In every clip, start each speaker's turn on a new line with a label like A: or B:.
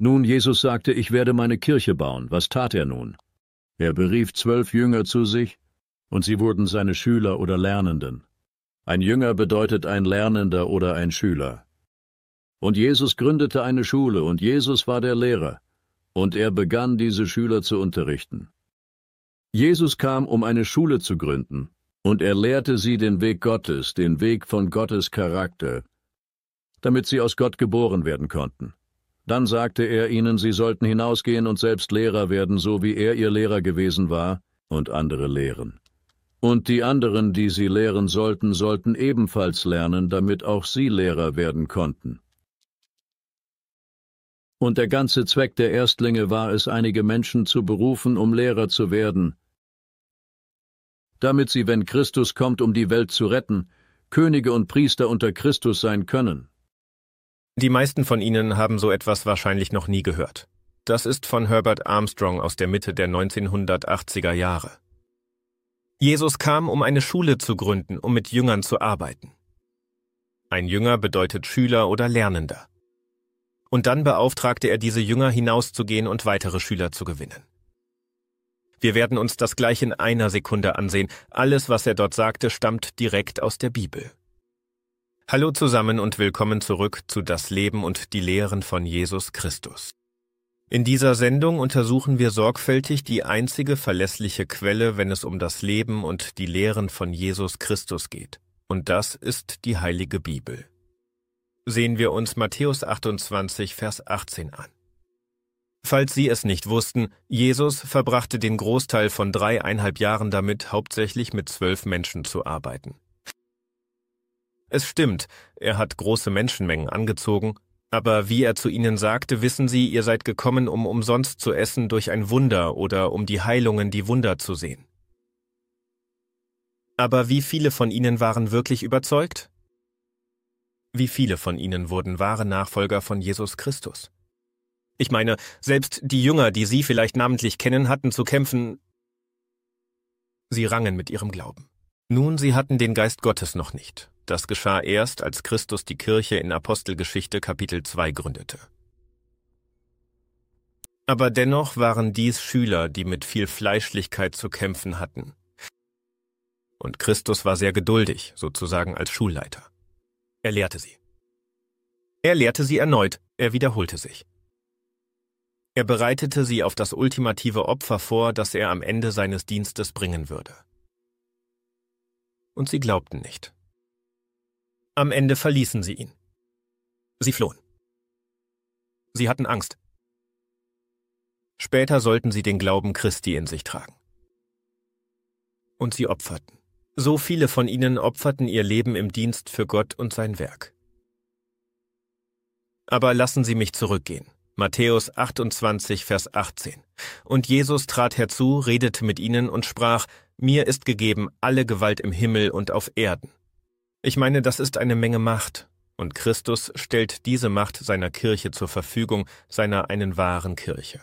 A: Nun, Jesus sagte, ich werde meine Kirche bauen. Was tat er nun? Er berief 12 Jünger zu sich, und sie wurden seine Schüler oder Lernenden. Ein Jünger bedeutet ein Lernender oder ein Schüler. Und Jesus gründete eine Schule, und Jesus war der Lehrer, und er begann, diese Schüler zu unterrichten. Jesus kam, um eine Schule zu gründen, und er lehrte sie den Weg Gottes, den Weg von Gottes Charakter, damit sie aus Gott geboren werden konnten. Dann sagte er ihnen, sie sollten hinausgehen und selbst Lehrer werden, so wie er ihr Lehrer gewesen war, und andere lehren. Und die anderen, die sie lehren sollten, sollten ebenfalls lernen, damit auch sie Lehrer werden konnten. Und der ganze Zweck der Erstlinge war es, einige Menschen zu berufen, um Lehrer zu werden, damit sie, wenn Christus kommt, um die Welt zu retten, Könige und Priester unter Christus sein können.
B: Die meisten von Ihnen haben so etwas wahrscheinlich noch nie gehört. Das ist von Herbert Armstrong aus der Mitte der 1980er Jahre. Jesus kam, um eine Schule zu gründen, um mit Jüngern zu arbeiten. Ein Jünger bedeutet Schüler oder Lernender. Und dann beauftragte er diese Jünger, hinauszugehen und weitere Schüler zu gewinnen. Wir werden uns das gleich in einer Sekunde ansehen. Alles, was er dort sagte, stammt direkt aus der Bibel. Hallo zusammen und willkommen zurück zu Das Leben und die Lehren von Jesus Christus. In dieser Sendung untersuchen wir sorgfältig die einzige verlässliche Quelle, wenn es um das Leben und die Lehren von Jesus Christus geht. Und das ist die Heilige Bibel. Sehen wir uns Matthäus 28, Vers 18 an. Falls Sie es nicht wussten, Jesus verbrachte den Großteil von 3,5 Jahren damit, hauptsächlich mit 12 Menschen zu arbeiten. Es stimmt, er hat große Menschenmengen angezogen, aber wie er zu ihnen sagte, wissen Sie, ihr seid gekommen, um umsonst zu essen durch ein Wunder oder um die Heilungen, die Wunder zu sehen. Aber wie viele von ihnen waren wirklich überzeugt? Wie viele von ihnen wurden wahre Nachfolger von Jesus Christus? Ich meine, selbst die Jünger, die Sie vielleicht namentlich kennen, hatten zu kämpfen. Sie rangen mit ihrem Glauben. Nun, sie hatten den Geist Gottes noch nicht. Das geschah erst, als Christus die Kirche in Apostelgeschichte Kapitel 2 gründete. Aber dennoch waren dies Schüler, die mit viel Fleischlichkeit zu kämpfen hatten. Und Christus war sehr geduldig, sozusagen als Schulleiter. Er lehrte sie. Er lehrte sie erneut, er wiederholte sich. Er bereitete sie auf das ultimative Opfer vor, das er am Ende seines Dienstes bringen würde. Und sie glaubten nicht. Am Ende verließen sie ihn. Sie flohen. Sie hatten Angst. Später sollten sie den Glauben Christi in sich tragen. Und sie opferten. So viele von ihnen opferten ihr Leben im Dienst für Gott und sein Werk. Aber lassen Sie mich zurückgehen. Matthäus 28, Vers 18. Und Jesus trat herzu, redete mit ihnen und sprach, mir ist gegeben alle Gewalt im Himmel und auf Erden. Ich meine, das ist eine Menge Macht, und Christus stellt diese Macht seiner Kirche zur Verfügung, seiner einen wahren Kirche.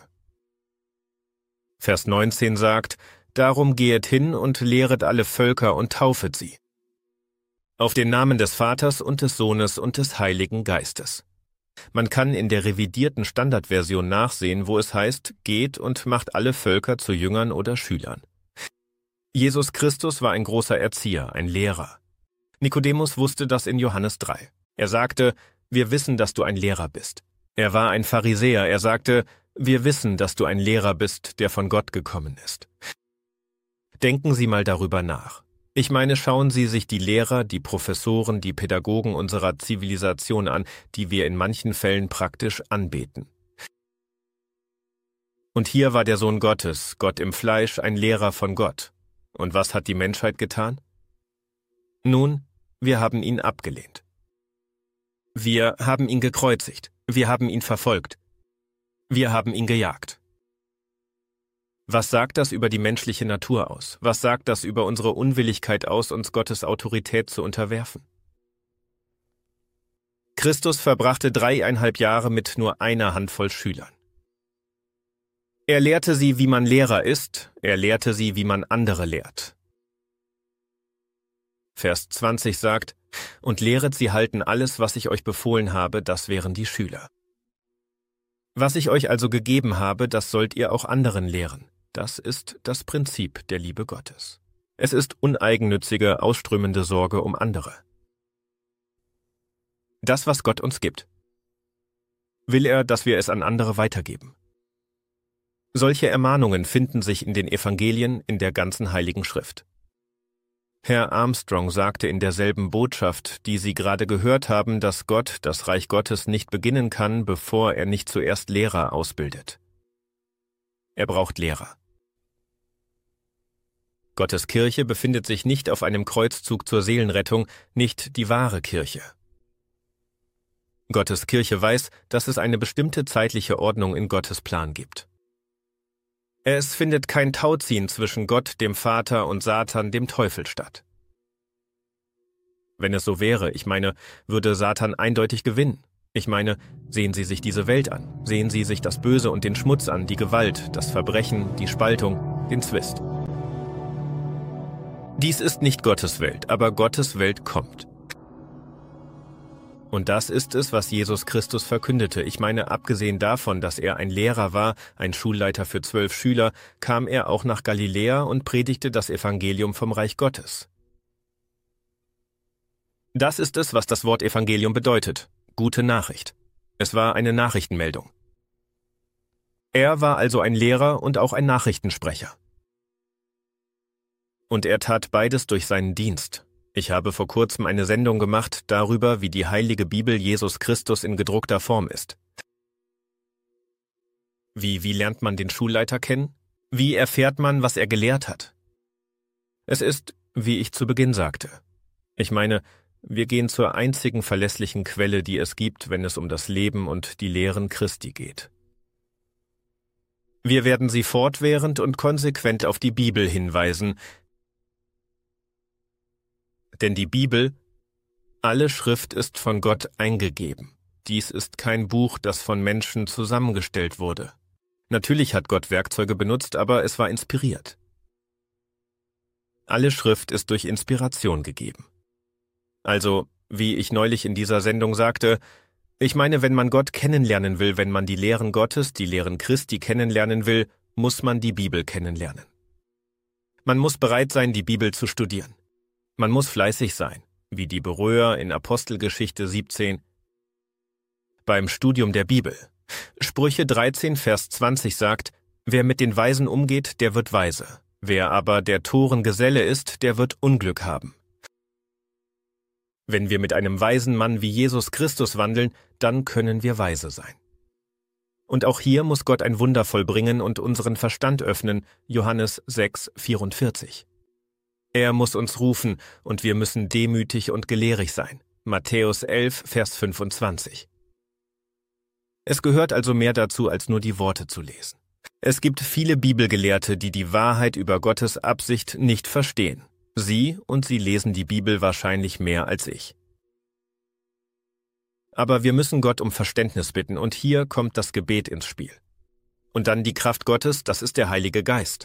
B: Vers 19 sagt, darum gehet hin und lehret alle Völker und taufet sie. Auf den Namen des Vaters und des Sohnes und des Heiligen Geistes. Man kann in der revidierten Standardversion nachsehen, wo es heißt, geht und macht alle Völker zu Jüngern oder Schülern. Jesus Christus war ein großer Erzieher, ein Lehrer. Nikodemus wusste das in Johannes 3. Er sagte, wir wissen, dass du ein Lehrer bist. Er war ein Pharisäer. Er sagte, wir wissen, dass du ein Lehrer bist, der von Gott gekommen ist. Denken Sie mal darüber nach. Ich meine, schauen Sie sich die Lehrer, die Professoren, die Pädagogen unserer Zivilisation an, die wir in manchen Fällen praktisch anbeten. Und hier war der Sohn Gottes, Gott im Fleisch, ein Lehrer von Gott. Und was hat die Menschheit getan? Nun, wir haben ihn abgelehnt. Wir haben ihn gekreuzigt. Wir haben ihn verfolgt. Wir haben ihn gejagt. Was sagt das über die menschliche Natur aus? Was sagt das über unsere Unwilligkeit aus, uns Gottes Autorität zu unterwerfen? Christus verbrachte 3,5 Jahre mit nur einer Handvoll Schülern. Er lehrte sie, wie man Lehrer ist, er lehrte sie, wie man andere lehrt. Vers 20 sagt, und lehret sie halten alles, was ich euch befohlen habe, das wären die Schüler. Was ich euch also gegeben habe, das sollt ihr auch anderen lehren. Das ist das Prinzip der Liebe Gottes. Es ist uneigennützige, ausströmende Sorge um andere. Das, was Gott uns gibt, will er, dass wir es an andere weitergeben. Solche Ermahnungen finden sich in den Evangelien, in der ganzen Heiligen Schrift. Herr Armstrong sagte in derselben Botschaft, die Sie gerade gehört haben, dass Gott das Reich Gottes nicht beginnen kann, bevor er nicht zuerst Lehrer ausbildet. Er braucht Lehrer. Gottes Kirche befindet sich nicht auf einem Kreuzzug zur Seelenrettung, nicht die wahre Kirche. Gottes Kirche weiß, dass es eine bestimmte zeitliche Ordnung in Gottes Plan gibt. Es findet kein Tauziehen zwischen Gott, dem Vater, und Satan, dem Teufel, statt. Wenn es so wäre, würde Satan eindeutig gewinnen. Sehen Sie sich diese Welt an. Sehen Sie sich das Böse und den Schmutz an, die Gewalt, das Verbrechen, die Spaltung, den Zwist. Dies ist nicht Gottes Welt, aber Gottes Welt kommt. Und das ist es, was Jesus Christus verkündete. Abgesehen davon, dass er ein Lehrer war, ein Schulleiter für 12 Schüler, kam er auch nach Galiläa und predigte das Evangelium vom Reich Gottes. Das ist es, was das Wort Evangelium bedeutet. Gute Nachricht. Es war eine Nachrichtenmeldung. Er war also ein Lehrer und auch ein Nachrichtensprecher. Und er tat beides durch seinen Dienst. Ich habe vor kurzem eine Sendung gemacht darüber, wie die Heilige Bibel Jesus Christus in gedruckter Form ist. Wie lernt man den Schulleiter kennen? Wie erfährt man, was er gelehrt hat? Es ist, wie ich zu Beginn sagte. Wir gehen zur einzigen verlässlichen Quelle, die es gibt, wenn es um das Leben und die Lehren Christi geht. Wir werden Sie fortwährend und konsequent auf die Bibel hinweisen, denn die Bibel, alle Schrift ist von Gott eingegeben. Dies ist kein Buch, das von Menschen zusammengestellt wurde. Natürlich hat Gott Werkzeuge benutzt, aber es war inspiriert. Alle Schrift ist durch Inspiration gegeben. Also, wie ich neulich in dieser Sendung sagte, wenn man Gott kennenlernen will, wenn man die Lehren Gottes, die Lehren Christi kennenlernen will, muss man die Bibel kennenlernen. Man muss bereit sein, die Bibel zu studieren. Man muss fleißig sein, wie die Beröer in Apostelgeschichte 17. Beim Studium der Bibel. Sprüche 13, Vers 20 sagt, wer mit den Weisen umgeht, der wird weise. Wer aber der toren Geselle ist, der wird Unglück haben. Wenn wir mit einem weisen Mann wie Jesus Christus wandeln, dann können wir weise sein. Und auch hier muss Gott ein Wunder vollbringen und unseren Verstand öffnen, Johannes 6, 44. Er muss uns rufen, und wir müssen demütig und gelehrig sein. Matthäus 11, Vers 25. Es gehört also mehr dazu, als nur die Worte zu lesen. Es gibt viele Bibelgelehrte, die die Wahrheit über Gottes Absicht nicht verstehen. Sie lesen die Bibel wahrscheinlich mehr als ich. Aber wir müssen Gott um Verständnis bitten, und hier kommt das Gebet ins Spiel. Und dann die Kraft Gottes, das ist der Heilige Geist.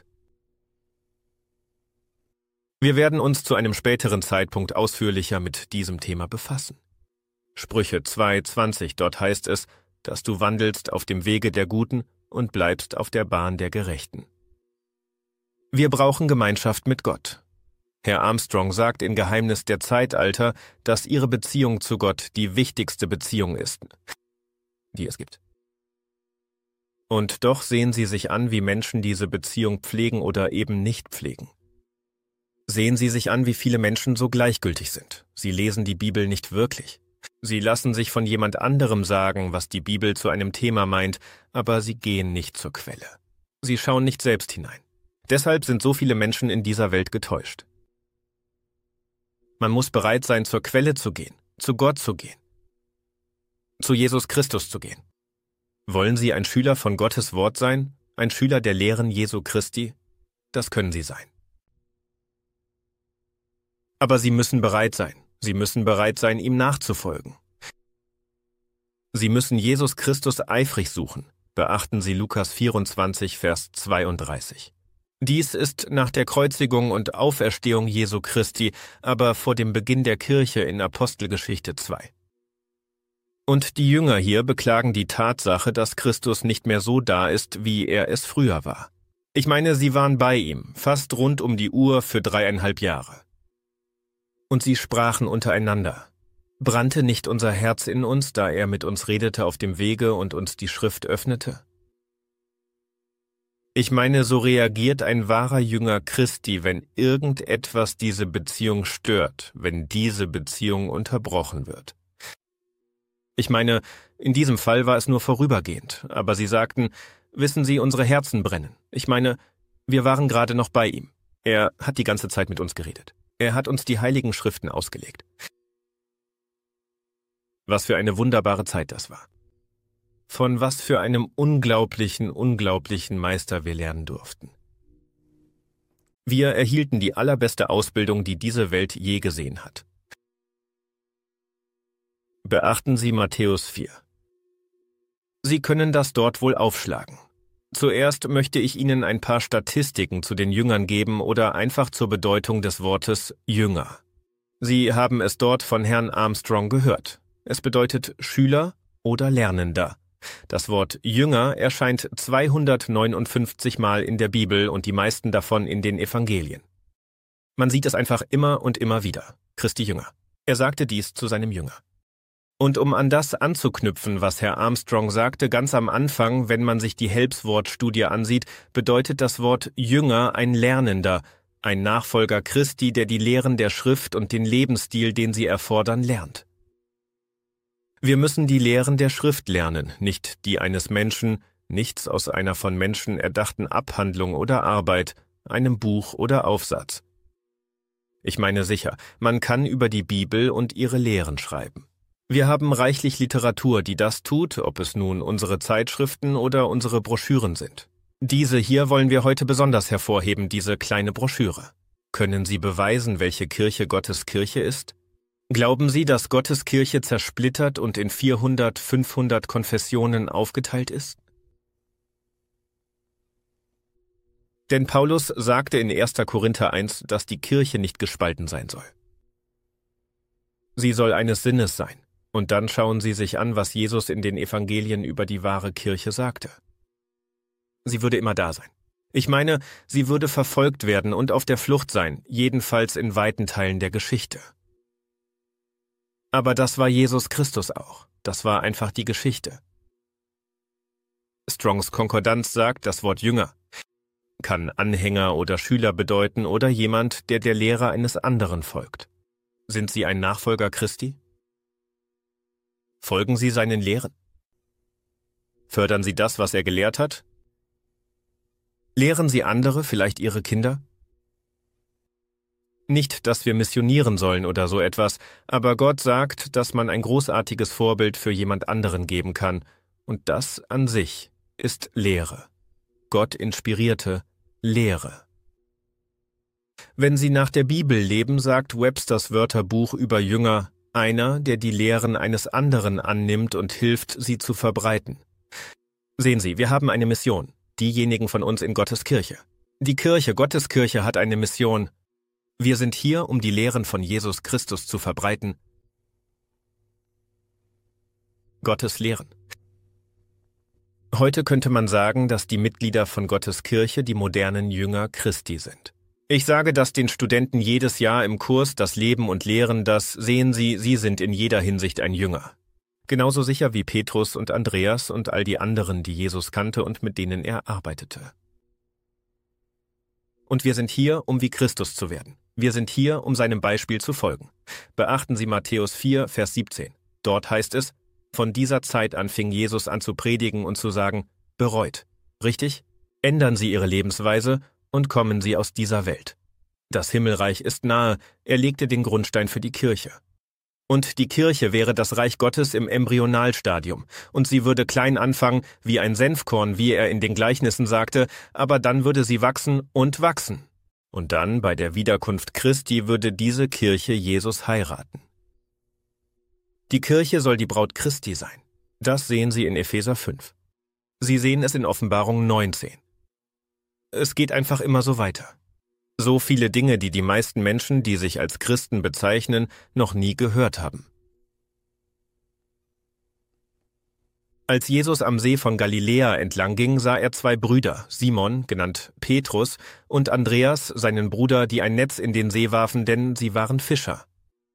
B: Wir werden uns zu einem späteren Zeitpunkt ausführlicher mit diesem Thema befassen. Sprüche 2,20, dort heißt es, dass du wandelst auf dem Wege der Guten und bleibst auf der Bahn der Gerechten. Wir brauchen Gemeinschaft mit Gott. Herr Armstrong sagt in Geheimnis der Zeitalter, dass Ihre Beziehung zu Gott die wichtigste Beziehung ist, die es gibt. Und doch sehen Sie sich an, wie Menschen diese Beziehung pflegen oder eben nicht pflegen. Sehen Sie sich an, wie viele Menschen so gleichgültig sind. Sie lesen die Bibel nicht wirklich. Sie lassen sich von jemand anderem sagen, was die Bibel zu einem Thema meint, aber sie gehen nicht zur Quelle. Sie schauen nicht selbst hinein. Deshalb sind so viele Menschen in dieser Welt getäuscht. Man muss bereit sein, zur Quelle zu gehen, zu Gott zu gehen, zu Jesus Christus zu gehen. Wollen Sie ein Schüler von Gottes Wort sein, ein Schüler der Lehren Jesu Christi? Das können Sie sein. Aber Sie müssen bereit sein. Sie müssen bereit sein, ihm nachzufolgen. Sie müssen Jesus Christus eifrig suchen. Beachten Sie Lukas 24, Vers 32. Dies ist nach der Kreuzigung und Auferstehung Jesu Christi, aber vor dem Beginn der Kirche in Apostelgeschichte 2. Und die Jünger hier beklagen die Tatsache, dass Christus nicht mehr so da ist, wie er es früher war. Ich meine, sie waren bei ihm, fast rund um die Uhr für 3,5 Jahre. Und sie sprachen untereinander: Brannte nicht unser Herz in uns, da er mit uns redete auf dem Wege und uns die Schrift öffnete? Ich meine, so reagiert ein wahrer Jünger Christi, wenn irgendetwas diese Beziehung stört, wenn diese Beziehung unterbrochen wird. Ich meine, in diesem Fall war es nur vorübergehend, aber sie sagten: Wissen Sie, unsere Herzen brennen. Ich meine, wir waren gerade noch bei ihm. Er hat die ganze Zeit mit uns geredet. Er hat uns die heiligen Schriften ausgelegt. Was für eine wunderbare Zeit das war. Von was für einem unglaublichen Meister wir lernen durften. Wir erhielten die allerbeste Ausbildung, die diese Welt je gesehen hat. Beachten Sie Matthäus 4. Sie können das dort wohl aufschlagen. Zuerst möchte ich Ihnen ein paar Statistiken zu den Jüngern geben oder einfach zur Bedeutung des Wortes Jünger. Sie haben es dort von Herrn Armstrong gehört. Es bedeutet Schüler oder Lernender. Das Wort Jünger erscheint 259 Mal in der Bibel und die meisten davon in den Evangelien. Man sieht es einfach immer und immer wieder. Christi Jünger. Er sagte dies zu seinem Jünger. Und um an das anzuknüpfen, was Herr Armstrong sagte, ganz am Anfang, wenn man sich die Helps-Wort-Studie ansieht, bedeutet das Wort Jünger ein Lernender, ein Nachfolger Christi, der die Lehren der Schrift und den Lebensstil, den sie erfordern, lernt. Wir müssen die Lehren der Schrift lernen, nicht die eines Menschen, nichts aus einer von Menschen erdachten Abhandlung oder Arbeit, einem Buch oder Aufsatz. Ich meine sicher, man kann über die Bibel und ihre Lehren schreiben. Wir haben reichlich Literatur, die das tut, ob es nun unsere Zeitschriften oder unsere Broschüren sind. Diese hier wollen wir heute besonders hervorheben, diese kleine Broschüre. Können Sie beweisen, welche Kirche Gottes Kirche ist? Glauben Sie, dass Gottes Kirche zersplittert und in 400, 500 Konfessionen aufgeteilt ist? Denn Paulus sagte in 1. Korinther 1, dass die Kirche nicht gespalten sein soll. Sie soll eines Sinnes sein. Und dann schauen Sie sich an, was Jesus in den Evangelien über die wahre Kirche sagte. Sie würde immer da sein. Ich meine, sie würde verfolgt werden und auf der Flucht sein, jedenfalls in weiten Teilen der Geschichte. Aber das war Jesus Christus auch. Das war einfach die Geschichte. Strongs Konkordanz sagt, das Wort Jünger kann Anhänger oder Schüler bedeuten oder jemand, der Lehre eines anderen folgt. Sind Sie ein Nachfolger Christi? Folgen Sie seinen Lehren? Fördern Sie das, was er gelehrt hat? Lehren Sie andere, vielleicht Ihre Kinder? Nicht, dass wir missionieren sollen oder so etwas, aber Gott sagt, dass man ein großartiges Vorbild für jemand anderen geben kann, und das an sich ist Lehre. Gott inspirierte Lehre. Wenn Sie nach der Bibel leben, sagt Websters Wörterbuch über Jünger: einer, der die Lehren eines anderen annimmt und hilft, sie zu verbreiten. Sehen Sie, wir haben eine Mission, diejenigen von uns in Gottes Kirche. Die Kirche, Gottes Kirche hat eine Mission. Wir sind hier, um die Lehren von Jesus Christus zu verbreiten. Gottes Lehren. Heute könnte man sagen, dass die Mitglieder von Gottes Kirche die modernen Jünger Christi sind. Ich sage das den Studenten jedes Jahr im Kurs Das Leben und Lehren, das sehen Sie, sie sind in jeder Hinsicht ein Jünger. Genauso sicher wie Petrus und Andreas und all die anderen, die Jesus kannte und mit denen er arbeitete. Und wir sind hier, um wie Christus zu werden. Wir sind hier, um seinem Beispiel zu folgen. Beachten Sie Matthäus 4, Vers 17. Dort heißt es: Von dieser Zeit an fing Jesus an zu predigen und zu sagen: Bereut. Richtig? Ändern Sie Ihre Lebensweise und kommen Sie aus dieser Welt. Das Himmelreich ist nahe, er legte den Grundstein für die Kirche. Und die Kirche wäre das Reich Gottes im Embryonalstadium, und sie würde klein anfangen, wie ein Senfkorn, wie er in den Gleichnissen sagte, aber dann würde sie wachsen und wachsen. Und dann, bei der Wiederkunft Christi, würde diese Kirche Jesus heiraten. Die Kirche soll die Braut Christi sein. Das sehen Sie in Epheser 5. Sie sehen es in Offenbarung 19. Es geht einfach immer so weiter. So viele Dinge, die die meisten Menschen, die sich als Christen bezeichnen, noch nie gehört haben. Als Jesus am See von Galiläa entlang ging, sah er 2 Brüder, Simon, genannt Petrus, und Andreas, seinen Bruder, die ein Netz in den See warfen, denn sie waren Fischer.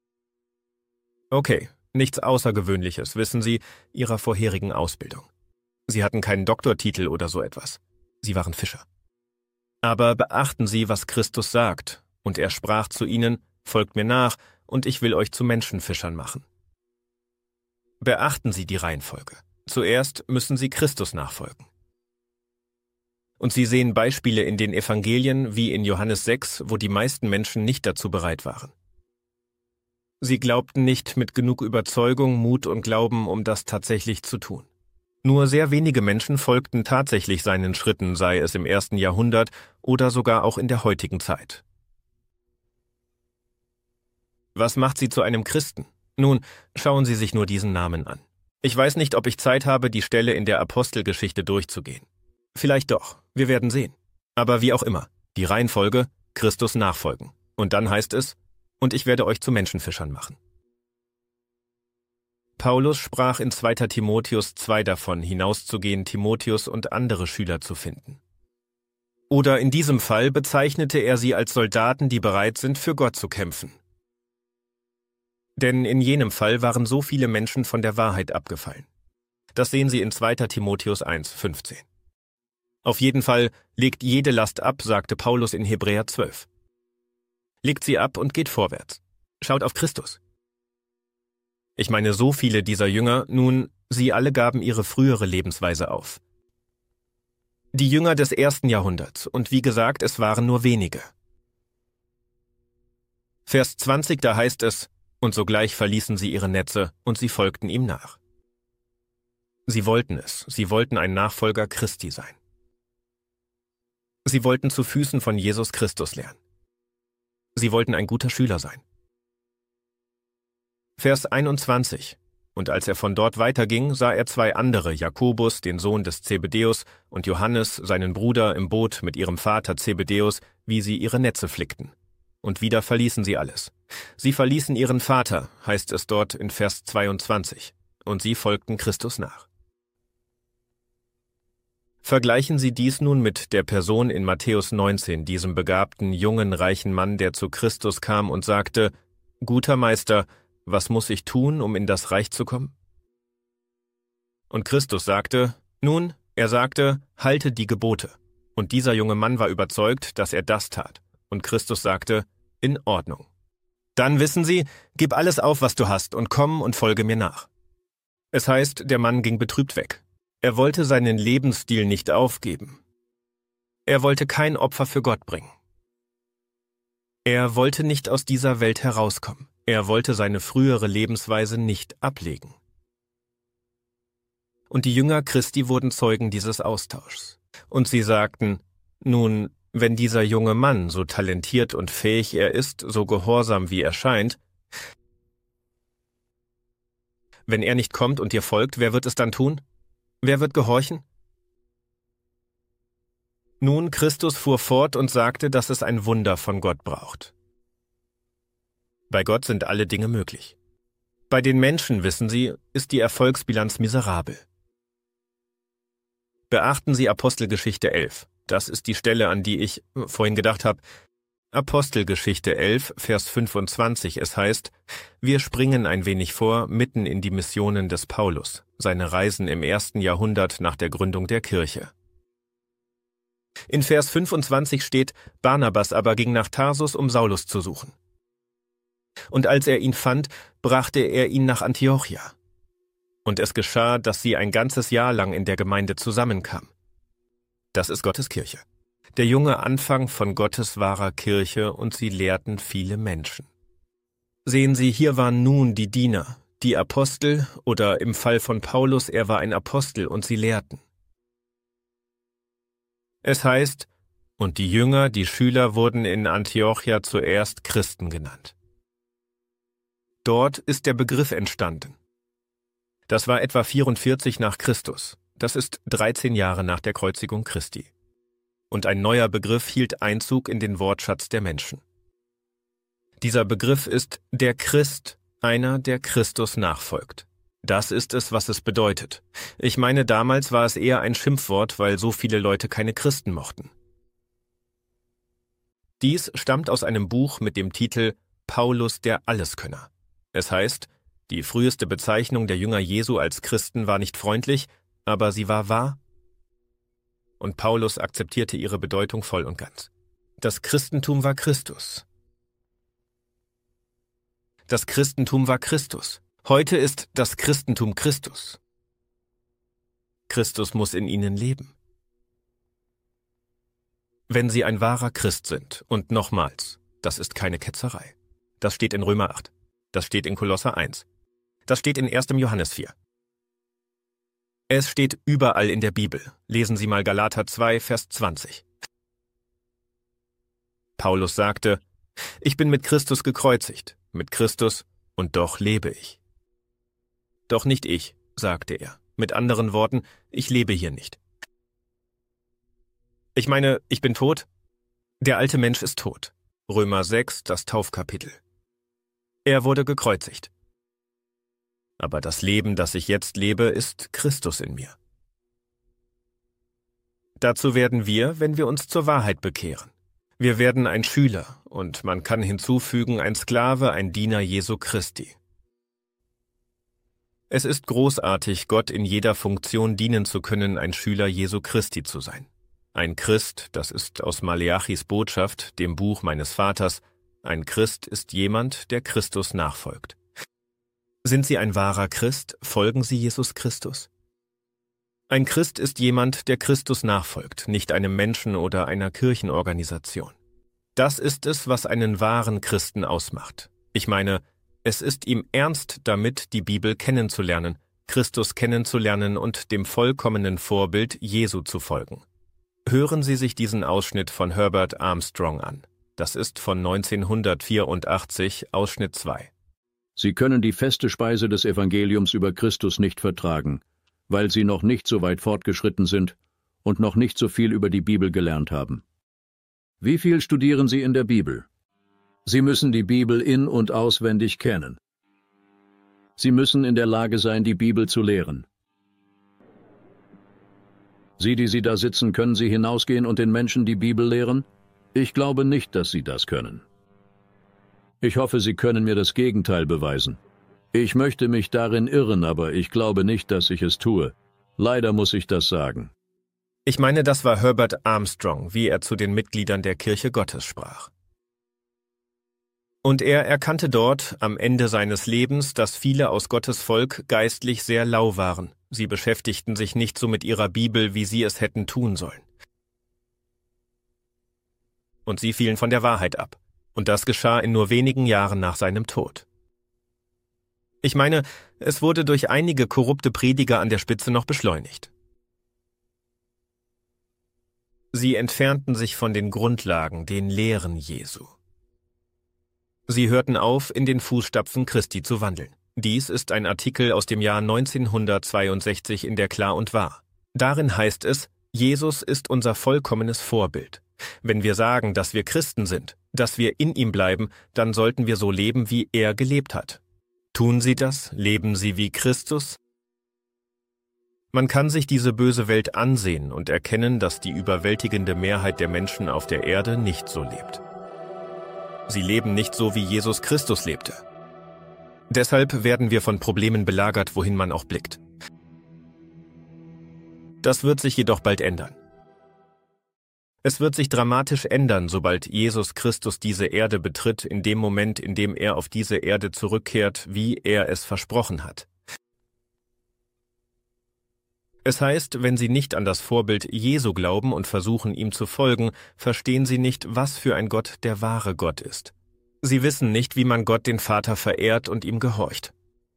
B: Okay, nichts Außergewöhnliches, wissen Sie, Ihrer vorherigen Ausbildung. Sie hatten keinen Doktortitel oder so etwas. Sie waren Fischer. Aber beachten Sie, was Christus sagt, und er sprach zu ihnen, folgt mir nach, und ich will euch zu Menschenfischern machen. Beachten Sie die Reihenfolge. Zuerst müssen Sie Christus nachfolgen. Und Sie sehen Beispiele in den Evangelien wie in Johannes 6, wo die meisten Menschen nicht dazu bereit waren. Sie glaubten nicht mit genug Überzeugung, Mut und Glauben, um das tatsächlich zu tun. Nur sehr wenige Menschen folgten tatsächlich seinen Schritten, sei es im 1. Jahrhundert oder sogar auch in der heutigen Zeit. Was macht Sie zu einem Christen? Nun, schauen Sie sich nur diesen Namen an. Ich weiß nicht, ob ich Zeit habe, die Stelle in der Apostelgeschichte durchzugehen. Vielleicht doch, wir werden sehen. Aber wie auch immer, die Reihenfolge, Christus nachfolgen. Und dann heißt es, und ich werde euch zu Menschenfischern machen. Paulus sprach in 2. Timotheus 2 davon, hinauszugehen, Timotheus und andere Schüler zu finden. Oder in diesem Fall bezeichnete er sie als Soldaten, die bereit sind, für Gott zu kämpfen. Denn in jenem Fall waren so viele Menschen von der Wahrheit abgefallen. Das sehen Sie in 2. Timotheus 1,15. Auf jeden Fall, legt jede Last ab, sagte Paulus in Hebräer 12. Legt sie ab und geht vorwärts. Schaut auf Christus. Ich meine, so viele dieser Jünger, nun, sie alle gaben ihre frühere Lebensweise auf. Die Jünger des 1. Jahrhunderts, und wie gesagt, es waren nur wenige. Vers 20, da heißt es, und sogleich verließen sie ihre Netze, und sie folgten ihm nach. Sie wollten es, sie wollten ein Nachfolger Christi sein. Sie wollten zu Füßen von Jesus Christus lernen. Sie wollten ein guter Schüler sein. Vers 21. Und als er von dort weiterging, sah er 2 andere, Jakobus, den Sohn des Zebedäus, und Johannes, seinen Bruder, im Boot mit ihrem Vater Zebedäus, wie sie ihre Netze flickten. Und wieder verließen sie alles. Sie verließen ihren Vater, heißt es dort in Vers 22, und sie folgten Christus nach. Vergleichen Sie dies nun mit der Person in Matthäus 19, diesem begabten, jungen, reichen Mann, der zu Christus kam und sagte, »Guter Meister, was muss ich tun, um in das Reich zu kommen?« Und Christus sagte, nun, er sagte, halte die Gebote. Und dieser junge Mann war überzeugt, dass er das tat. Und Christus sagte, in Ordnung. Dann wissen Sie, gib alles auf, was du hast, und komm und folge mir nach. Es heißt, der Mann ging betrübt weg. Er wollte seinen Lebensstil nicht aufgeben. Er wollte kein Opfer für Gott bringen. Er wollte nicht aus dieser Welt herauskommen. Er wollte seine frühere Lebensweise nicht ablegen. Und die Jünger Christi wurden Zeugen dieses Austauschs. Und sie sagten, nun, wenn dieser junge Mann, so talentiert und fähig er ist, so gehorsam wie er scheint, wenn er nicht kommt und dir folgt, wer wird es dann tun? Wer wird gehorchen? Nun, Christus fuhr fort und sagte, dass es ein Wunder von Gott braucht. Bei Gott sind alle Dinge möglich. Bei den Menschen, wissen Sie, ist die Erfolgsbilanz miserabel. Beachten Sie Apostelgeschichte 11. Das ist die Stelle, an die ich vorhin gedacht habe. Apostelgeschichte 11, Vers 25. Es heißt, wir springen ein wenig vor, mitten in die Missionen des Paulus, seine Reisen im 1. Jahrhundert nach der Gründung der Kirche. In Vers 25 steht, Barnabas aber ging nach Tarsus, um Saulus zu suchen. Und als er ihn fand, brachte er ihn nach Antiochia. Und es geschah, dass sie ein ganzes Jahr lang in der Gemeinde zusammenkamen. Das ist Gottes Kirche. Der junge Anfang von Gottes wahrer Kirche, und sie lehrten viele Menschen. Sehen Sie, hier waren nun die Diener, die Apostel, oder im Fall von Paulus, er war ein Apostel, und sie lehrten. Es heißt, und die Jünger, die Schüler wurden in Antiochia zuerst Christen genannt. Dort ist der Begriff entstanden. Das war etwa 44 nach Christus. Das ist 13 Jahre nach der Kreuzigung Christi. Und ein neuer Begriff hielt Einzug in den Wortschatz der Menschen. Dieser Begriff ist der Christ, einer, der Christus nachfolgt. Das ist es, was es bedeutet. Ich meine, damals war es eher ein Schimpfwort, weil so viele Leute keine Christen mochten. Dies stammt aus einem Buch mit dem Titel Paulus der Alleskönner. Es heißt, die früheste Bezeichnung der Jünger Jesu als Christen war nicht freundlich, aber sie war wahr. Und Paulus akzeptierte ihre Bedeutung voll und ganz. Das Christentum war Christus. Das Christentum war Christus. Heute ist das Christentum Christus. Christus muss in ihnen leben. Wenn sie ein wahrer Christ sind, und nochmals, das ist keine Ketzerei. Das steht in Römer 8. Das steht in Kolosser 1. Das steht in 1. Johannes 4. Es steht überall in der Bibel. Lesen Sie mal Galater 2, Vers 20. Paulus sagte, ich bin mit Christus gekreuzigt, mit Christus, und doch lebe ich. Doch nicht ich, sagte er. Mit anderen Worten, ich lebe hier nicht. Ich meine, ich bin tot? Der alte Mensch ist tot. Römer 6, das Taufkapitel. Er wurde gekreuzigt. Aber das Leben, das ich jetzt lebe, ist Christus in mir. Dazu werden wir, wenn wir uns zur Wahrheit bekehren. Wir werden ein Schüler, und man kann hinzufügen ein Sklave, ein Diener Jesu Christi. Es ist großartig, Gott in jeder Funktion dienen zu können, ein Schüler Jesu Christi zu sein. Ein Christ, das ist aus Maleachis Botschaft, dem Buch meines Vaters, ein Christ ist jemand, der Christus nachfolgt. Sind Sie ein wahrer Christ? Folgen Sie Jesus Christus? Ein Christ ist jemand, der Christus nachfolgt, nicht einem Menschen oder einer Kirchenorganisation. Das ist es, was einen wahren Christen ausmacht. Ich meine, es ist ihm ernst damit, die Bibel kennenzulernen, Christus kennenzulernen und dem vollkommenen Vorbild Jesu zu folgen. Hören Sie sich diesen Ausschnitt von Herbert Armstrong an. Das ist von 1984, Ausschnitt 2.
A: Sie können die feste Speise des Evangeliums über Christus nicht vertragen, weil Sie noch nicht so weit fortgeschritten sind und noch nicht so viel über die Bibel gelernt haben. Wie viel studieren Sie in der Bibel? Sie müssen die Bibel in- und auswendig kennen. Sie müssen in der Lage sein, die Bibel zu lehren. Sie, die Sie da sitzen, können Sie hinausgehen und den Menschen die Bibel lehren? Ich glaube nicht, dass Sie das können. Ich hoffe, Sie können mir das Gegenteil beweisen. Ich möchte mich darin irren, aber ich glaube nicht, dass ich es tue. Leider muss ich das sagen.
B: Ich meine, das war Herbert Armstrong, wie er zu den Mitgliedern der Kirche Gottes sprach. Und er erkannte dort, am Ende seines Lebens, dass viele aus Gottes Volk geistlich sehr lau waren. Sie beschäftigten sich nicht so mit ihrer Bibel, wie sie es hätten tun sollen. Und sie fielen von der Wahrheit ab. Und das geschah in nur wenigen Jahren nach seinem Tod. Ich meine, es wurde durch einige korrupte Prediger an der Spitze noch beschleunigt. Sie entfernten sich von den Grundlagen, den Lehren Jesu. Sie hörten auf, in den Fußstapfen Christi zu wandeln. Dies ist ein Artikel aus dem Jahr 1962 in der Klar und Wahr. Darin heißt es, Jesus ist unser vollkommenes Vorbild. Wenn wir sagen, dass wir Christen sind, dass wir in ihm bleiben, dann sollten wir so leben, wie er gelebt hat. Tun Sie das? Leben Sie wie Christus? Man kann sich diese böse Welt ansehen und erkennen, dass die überwältigende Mehrheit der Menschen auf der Erde nicht so lebt. Sie leben nicht so, wie Jesus Christus lebte. Deshalb werden wir von Problemen belagert, wohin man auch blickt. Das wird sich jedoch bald ändern. Es wird sich dramatisch ändern, sobald Jesus Christus diese Erde betritt, in dem Moment, in dem er auf diese Erde zurückkehrt, wie er es versprochen hat. Es heißt, wenn Sie nicht an das Vorbild Jesu glauben und versuchen, ihm zu folgen, verstehen Sie nicht, was für ein Gott der wahre Gott ist. Sie wissen nicht, wie man Gott den Vater verehrt und ihm gehorcht.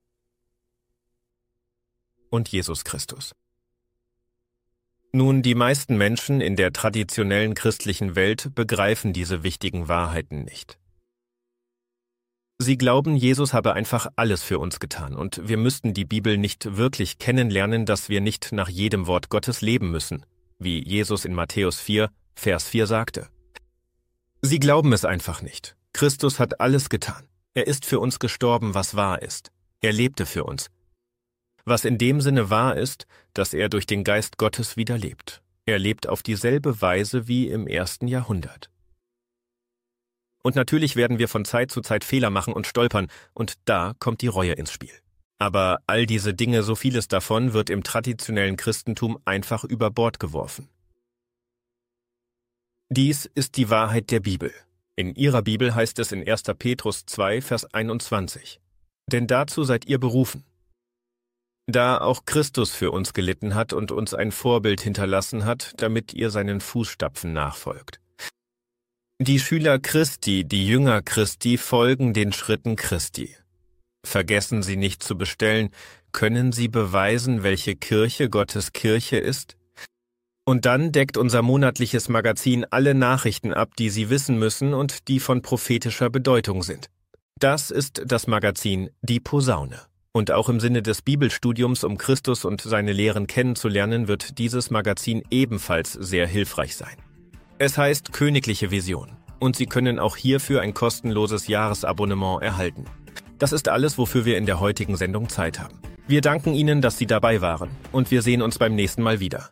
B: Und Jesus Christus. Nun, die meisten Menschen in der traditionellen christlichen Welt begreifen diese wichtigen Wahrheiten nicht. Sie glauben, Jesus habe einfach alles für uns getan und wir müssten die Bibel nicht wirklich kennenlernen, dass wir nicht nach jedem Wort Gottes leben müssen, wie Jesus in Matthäus 4, Vers 4 sagte. Sie glauben es einfach nicht. Christus hat alles getan. Er ist für uns gestorben, was wahr ist. Er lebte für uns. was in dem Sinne wahr ist, dass er durch den Geist Gottes wieder lebt. Er lebt auf dieselbe Weise wie im 1. Jahrhundert. Und natürlich werden wir von Zeit zu Zeit Fehler machen und stolpern, und da kommt die Reue ins Spiel. Aber all diese Dinge, so vieles davon, wird im traditionellen Christentum einfach über Bord geworfen. Dies ist die Wahrheit der Bibel. In ihrer Bibel heißt es in 1. Petrus 2, Vers 21. Denn dazu seid ihr berufen. Da auch Christus für uns gelitten hat und uns ein Vorbild hinterlassen hat, damit ihr seinen Fußstapfen nachfolgt. Die Schüler Christi, die Jünger Christi, folgen den Schritten Christi. Vergessen Sie nicht zu bestellen, können Sie beweisen, welche Kirche Gottes Kirche ist? Und dann deckt unser monatliches Magazin alle Nachrichten ab, die Sie wissen müssen und die von prophetischer Bedeutung sind. Das ist das Magazin Die Posaune. Und auch im Sinne des Bibelstudiums, um Christus und seine Lehren kennenzulernen, wird dieses Magazin ebenfalls sehr hilfreich sein. Es heißt Königliche Vision und Sie können auch hierfür ein kostenloses Jahresabonnement erhalten. Das ist alles, wofür wir in der heutigen Sendung Zeit haben. Wir danken Ihnen, dass Sie dabei waren und wir sehen uns beim nächsten Mal wieder.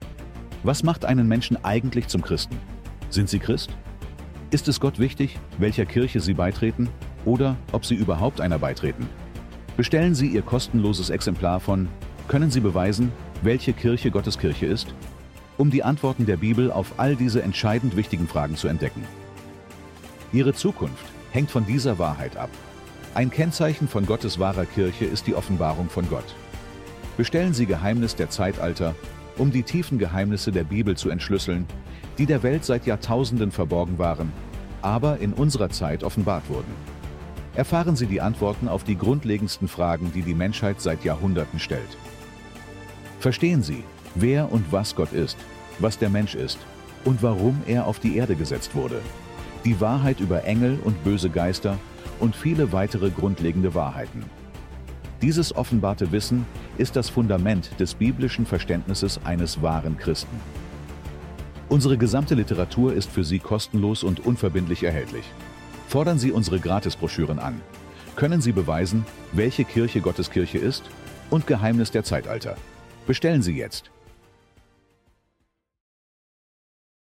C: Was macht einen Menschen eigentlich zum Christen? Sind Sie Christ? Ist es Gott wichtig, welcher Kirche Sie beitreten oder ob Sie überhaupt einer beitreten? Bestellen Sie Ihr kostenloses Exemplar von Können Sie beweisen, welche Kirche Gottes Kirche ist? Um die Antworten der Bibel auf all diese entscheidend wichtigen Fragen zu entdecken. Ihre Zukunft hängt von dieser Wahrheit ab. Ein Kennzeichen von Gottes wahrer Kirche ist die Offenbarung von Gott. Bestellen Sie Geheimnis der Zeitalter, um die tiefen Geheimnisse der Bibel zu entschlüsseln, die der Welt seit Jahrtausenden verborgen waren, aber in unserer Zeit offenbart wurden. Erfahren Sie die Antworten auf die grundlegendsten Fragen, die die Menschheit seit Jahrhunderten stellt. Verstehen Sie, wer und was Gott ist, was der Mensch ist und warum er auf die Erde gesetzt wurde. Die Wahrheit über Engel und böse Geister und viele weitere grundlegende Wahrheiten. Dieses offenbarte Wissen ist das Fundament des biblischen Verständnisses eines wahren Christen. Unsere gesamte Literatur ist für Sie kostenlos und unverbindlich erhältlich. Fordern Sie unsere Gratisbroschüren an. Können Sie beweisen, welche Kirche Gottes Kirche ist? Und Geheimnis der Zeitalter. Bestellen Sie jetzt.